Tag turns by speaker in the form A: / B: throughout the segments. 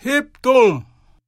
A: Hip Tom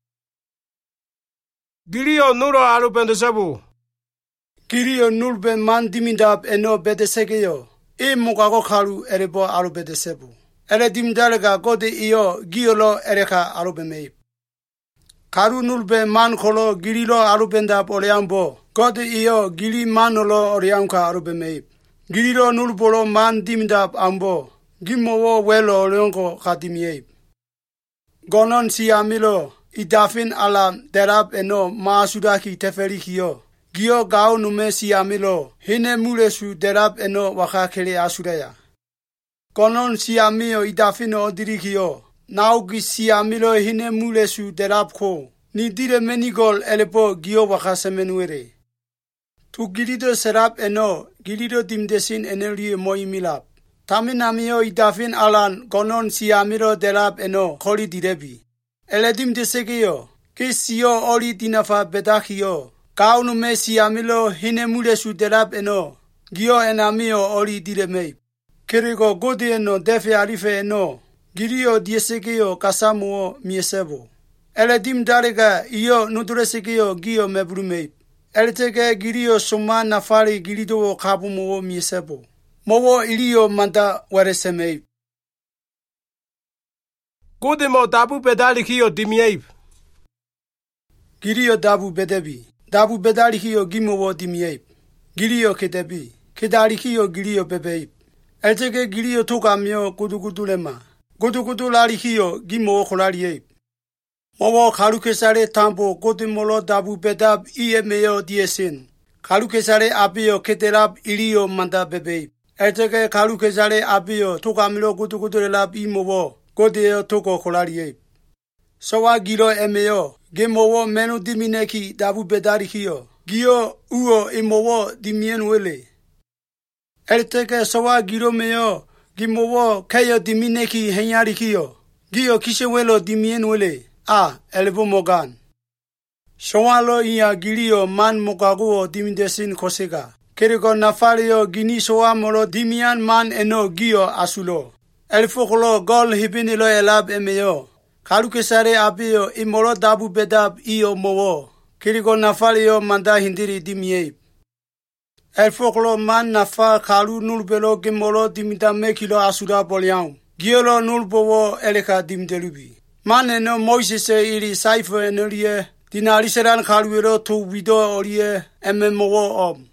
A: Girio Nuro Arupen the Sabu
B: Girio Nulben Mandimidab eno Bedesegeo, E Mugago Karu Erebo Arubedesebu. Eredimdalaga Gode Io Giolo Ereka Arubeme. Karu Nulbe Man Kolo Girilo Arubenda Oleambo, Gode Io Gili Manolo Orianka Arubeme. Girilo Nulbolo Man Dimdab Ambo, Gimowo Welo Leonko Kadimie. Gonon Siamilo, Idafin Alam Derab eno Maasudaki Teferikio. Gio Gao Nume Siamilo, Hine Mulesu Derab eno Wakakele Asudaya. Gonon Siamio Idafino Odirikio, Naugi Siamilo Hine Mulesu Derab Ko, Nidire Menigol Elepo Gio Wakasemenuere. Tu Gilido Serap eno, Gilido Dimdesin Eneli Moimilap. Taminamio Idafin Alan, Gonon Siamilo Derab eno, Koli Direbi. Eledim Desegio, Kisio Oli Dinafa Bedakio. Kaunu me siamilo hine mulesu derab eno, gio enamio oli direme. Kirigo godi eno defe arife eno, girio diesegio kasamuo miesebo. Eledim darega iyo nuduresegio gio mebrume. Eletege girio suma nafari girido kabumuo miesebo. Mowo ilio manda wareseme.
A: Godimo dabu bedalikio dimieib.
B: Girio dabu bedebi. Dabu bedalikio gimowo dimieib. Girio kedebi. Kedalikio girio bebeib. Elteke girio tukamio kudukudulema. Kudukudularikio gimowo kolarieb. Mowo kalukesare tambo godimolo dabu bedab iemeo diesin. Kalukesare abio keterab ilio manda bebeib. Elteke kalukesare abio tukamilo kudukudulelab imowo godeo tuko kolarieb. Sawa giro emeo. Gemowo menu dimineki dabu bedarikio. Gio uo imowo dimienuele. Elteke sawa giro meo. Gimowo keyo dimineki henyarikio. Gio kisewelo dimienuele. Elebo mogan. Shawalo iya girio man mogaguo dimindesin kosega. Keriko nafario gini sawa molo dimian man eno gio asulo. Elfokolo gol hibinilo elab emeo. Kalukesare abio imolo dabu bedab iyo mowo. Kiriko nafalio manda hindiri dimie. Elfoklo man nafa kalu nulbelo gemolo dimitame kilo asuda boliao. Giolo nulbowo eleka dimdelubi. Man eno Moisese iri saifo enolie. Dinariseran kaluero tu vido olie mowo om.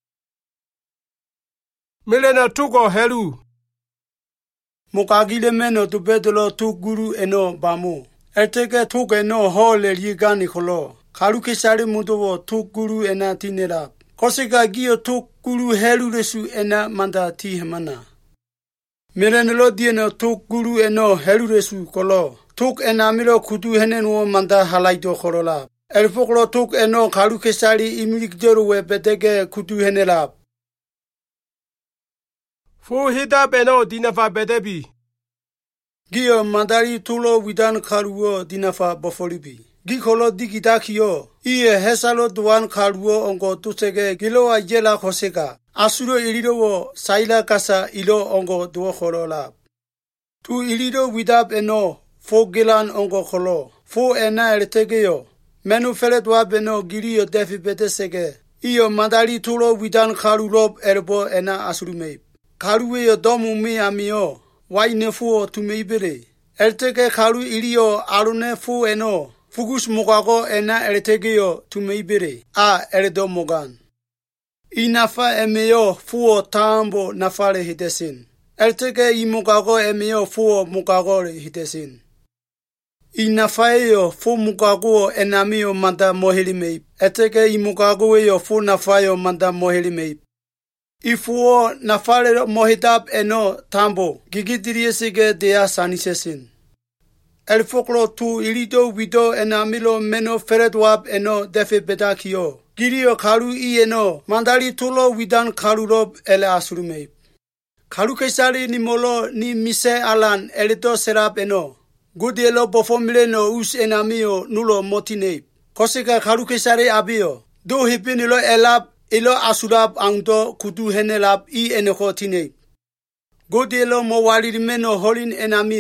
A: Milena tuko helu.
B: Mukagile meno tu bedolo tu guru eno bamu. Elteke tuk eno hole ligani kolo. Kalukesare mudowo tu guru ena tinera. Koseka gio tuk guru helu resu ena manda ti hemana. Mirenelo dieno tuk guru eno helu resu kolo. Tuk ena milo kutu henenwo manda halaido kolola. Elfoklo tuk eno kalukesari imilik joruwe betege kutu henelab.
A: Fu hita beno dinafa bedebi.
B: Gio mandari tulo widan karuo dinafa bofolibi. Gikolo digidakio. Iye hesalo duan karuo ongo tusege gilo ajela kosega. Asuro ilido saila kasa ilo ongo duo kolola. Tu ilido widab eno fo gilan ongo kolo. Fo ena eltegeo. Menu feledwa beno girio defi betesege. Iyo mandari tulo widan karulob erbo ena asurume. Karuwe domu mi amio. Waine fuo tumeibere. Elteke karu ilio arune fu eno. Fugus mogago ena eltegeo tumeibere. Eredo mogan. Inafa emeo fuo tambo nafare hitesin. Elteke imogago emeo fuo mogago hitesin. Inafaeo fu mogago enamio manda mohelimei. Elteke imogago eo fu nafayo manda mohelimei. Ifuo nafare mohidab eno tambo gigidiriesige dea sanisesin. Elfoklo tu ilido wido enamilo meno feredwab eno defe bedakio. Girio karu eno mandali tulo widan karurob ele asurume. Karu kesari ni molo ni mise alan eledo serap eno. Gudielo bofomile no us enamio nulo motine. Koseka karu kesari abio. Do hipinilo elab ilo asurab angdo kudu henelab eneko tine. Godelo mo walirimeno holin enamio.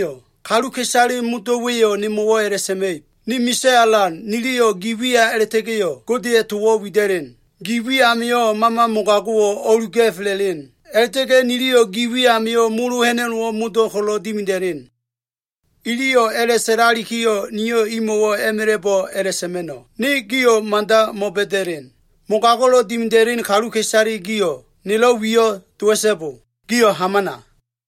B: Kalu kesari muto weyo ni mowo ereseme. Ni mise alan nilio giwia eretegeyo. Godi etuwo wideren. Giwia amio mama mugaguo olugeflelin. Eretege nilio giwia amio mulu henenwo muto kholo dimiderin. Ilio ereserali kiyo niyo imowo emerebo eresemeno. Ni giyo manda mobederin. Mugagolo dimiderin kalu kesari giyo. Nilo wiyo tuwesebo. Giyo hamana.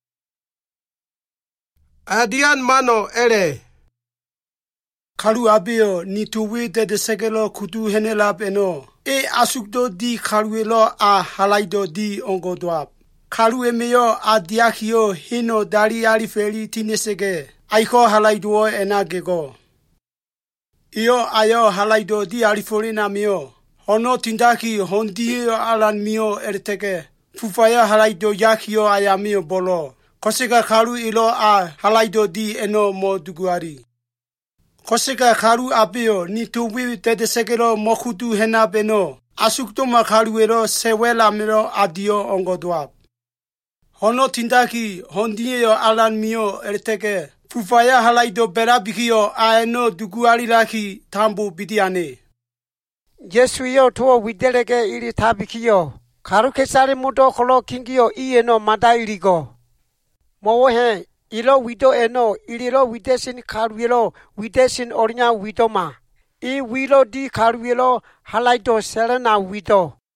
A: Adian mano ere.
B: Kalu abio ni tuwi de segelo kutu henelap eno. Asukdo di kaluelo a halaido di ongodwap. Kalu emeyo a diakio hino dari alifeli tinesege. Aiko halaiduo enagego. Iyo ayo halaido di alifolina mio. Hono tindaki hondio alan mio ertege. Fufaya halaido yakio ayamio bolo. Koseka kalu ilo a halaido di eno mo duguari. Koseka kalu abio ni tuwi de segelo mokutu henabeno. Asukdo makaluero sewela miro adio ongodwap. Hono tindaki hondio alan mio ertege. Fufaya halaido berabikio aeno duguari laki tambu bidiane.
C: Yesuyo tuo widelege iri tabikio. Karu kesari mudo kholo kingio ieno mada irigo. Mowohe ilo wido eno ililo widesin karuelo widesin orinya widoma. I wilo di karuelo halaido selena wido.